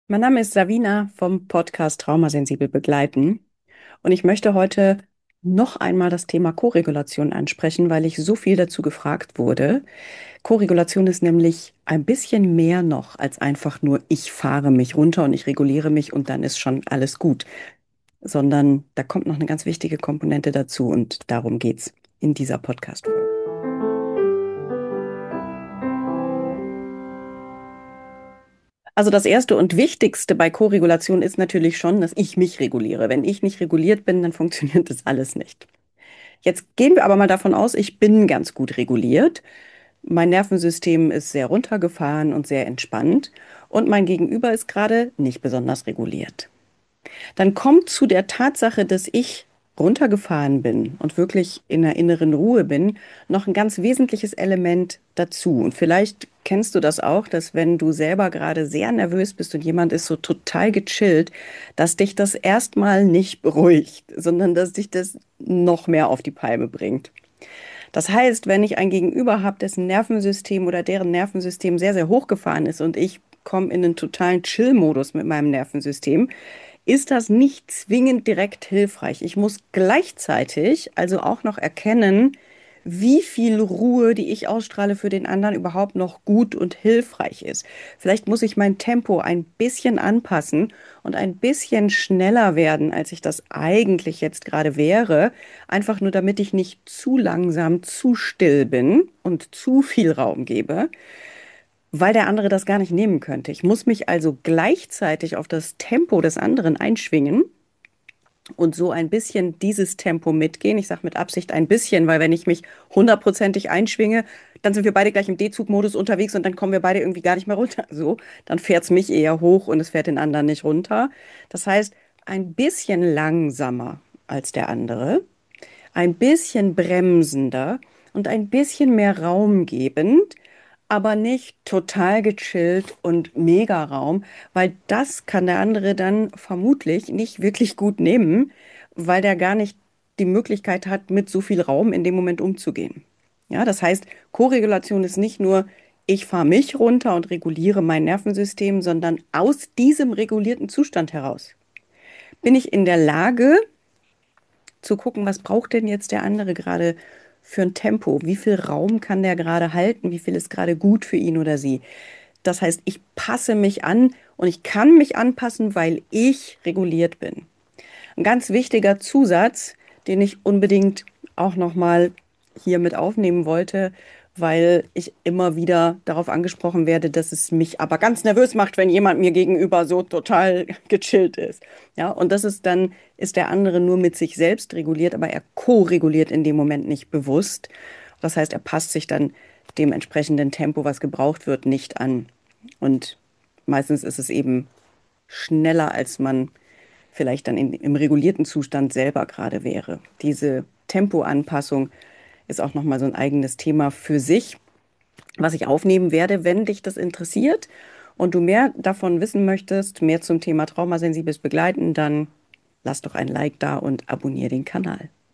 Mein Name ist Savina vom Podcast Traumasensibel begleiten und ich möchte heute noch einmal das Thema Koregulation ansprechen, weil ich so viel dazu gefragt wurde. Koregulation ist nämlich ein bisschen mehr noch als einfach nur ich fahre mich runter und ich reguliere mich und dann ist schon alles gut, sondern da kommt noch eine ganz wichtige Komponente dazu und darum geht's in dieser Podcast-Folge. Also das Erste und Wichtigste bei Koregulation ist natürlich schon, dass ich mich reguliere. Wenn ich nicht reguliert bin, dann funktioniert das alles nicht. Jetzt gehen wir aber mal davon aus, ich bin ganz gut reguliert. Mein Nervensystem ist sehr runtergefahren und sehr entspannt und mein Gegenüber ist gerade nicht besonders reguliert. Dann kommt zu der Tatsache, dass ich runtergefahren bin und wirklich in der inneren Ruhe bin, noch ein ganz wesentliches Element dazu. Und vielleicht kennst du das auch, dass wenn du selber gerade sehr nervös bist und jemand ist so total gechillt, dass dich das erstmal nicht beruhigt, sondern dass dich das noch mehr auf die Palme bringt. Das heißt, wenn ich ein Gegenüber habe, dessen Nervensystem oder deren Nervensystem sehr, sehr hochgefahren ist und ich komme in einen totalen Chill-Modus mit meinem Nervensystem, ist das nicht zwingend direkt hilfreich. Ich muss gleichzeitig also auch noch erkennen, wie viel Ruhe, die ich ausstrahle, für den anderen überhaupt noch gut und hilfreich ist. Vielleicht muss ich mein Tempo ein bisschen anpassen und ein bisschen schneller werden, als ich das eigentlich jetzt gerade wäre, einfach nur damit ich nicht zu langsam, zu still bin und zu viel Raum gebe, weil der andere das gar nicht nehmen könnte. Ich muss mich also gleichzeitig auf das Tempo des anderen einschwingen und so ein bisschen dieses Tempo mitgehen. Ich sage mit Absicht ein bisschen, weil wenn ich mich hundertprozentig einschwinge, dann sind wir beide gleich im D-Zug-Modus unterwegs und dann kommen wir beide irgendwie gar nicht mehr runter. So, dann fährt es mich eher hoch und es fährt den anderen nicht runter. Das heißt, ein bisschen langsamer als der andere, ein bisschen bremsender und ein bisschen mehr Raum gebend, aber nicht total gechillt und mega Raum, weil das kann der andere dann vermutlich nicht wirklich gut nehmen, weil der gar nicht die Möglichkeit hat, mit so viel Raum in dem Moment umzugehen. Ja, das heißt, Koregulation ist nicht nur, ich fahre mich runter und reguliere mein Nervensystem, sondern aus diesem regulierten Zustand heraus bin ich in der Lage, zu gucken, was braucht denn jetzt der andere gerade für ein Tempo? Wie viel Raum kann der gerade halten? Wie viel ist gerade gut für ihn oder sie? Das heißt, ich passe mich an und ich kann mich anpassen, weil ich reguliert bin. Ein ganz wichtiger Zusatz, den ich unbedingt auch noch mal hier mit aufnehmen wollte, weil ich immer wieder darauf angesprochen werde, dass es mich aber ganz nervös macht, wenn jemand mir gegenüber so total gechillt ist. Ja, und das ist dann, ist der andere nur mit sich selbst reguliert, aber er ko-reguliert in dem Moment nicht bewusst. Das heißt, er passt sich dann dem entsprechenden Tempo, was gebraucht wird, nicht an. Und meistens ist es eben schneller, als man vielleicht dann im regulierten Zustand selber gerade wäre. Diese Tempoanpassung ist auch nochmal so ein eigenes Thema für sich, was ich aufnehmen werde, wenn dich das interessiert und du mehr davon wissen möchtest, mehr zum Thema traumasensibles Begleiten, dann lass doch ein Like da und abonniere den Kanal.